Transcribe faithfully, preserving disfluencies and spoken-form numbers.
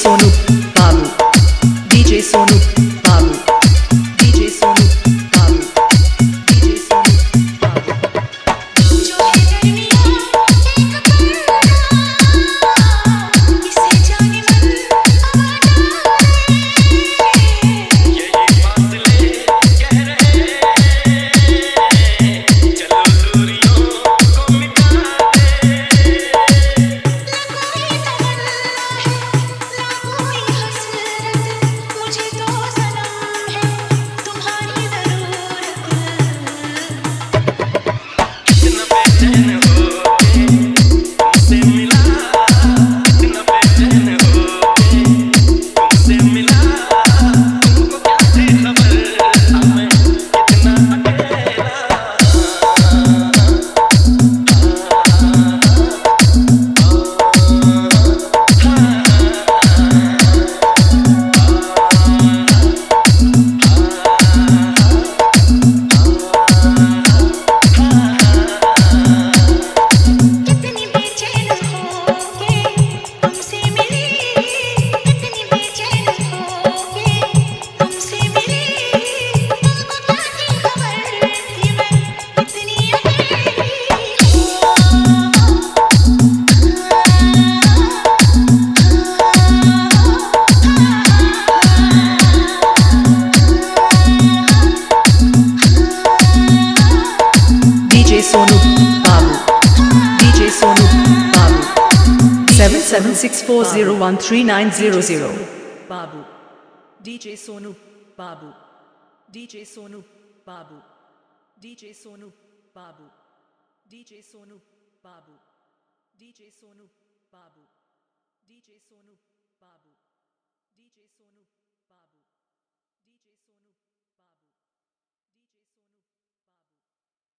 Sonu Babu, D J Sonu Babu, D J Sonu Babu, D J Sonu Babu. जो है दरमिया एक पर्दा, इसे जाने मन आवाज़ ये फासले कह रहे चलो दूरियों को मिटा दे। कोई तमन्ना है ना कोई हसरत, मुझे तो सनम है तुम्हारी ज़रूरत। कितना बेचैन होके तुमसे मिला, कितना बेचैन होके तुमसे मिला। तुमको क्या थी खबर अब मैं कितना अकेला। कितनी बेचैन होके तुमसे मिली, कितनी बेचैन होके तुमसे मिली। तुमको क्या थी खबर थी मैं कितनी D J Sonu Babu, D J Sonu Babu, seven seven six four zero one three nine zero zero. Babu, D J Sonu Babu, D J Sonu Babu, D J Sonu Babu, D J Sonu Babu, D J Sonu Babu, D J Sonu Babu, D J Sonu Babu.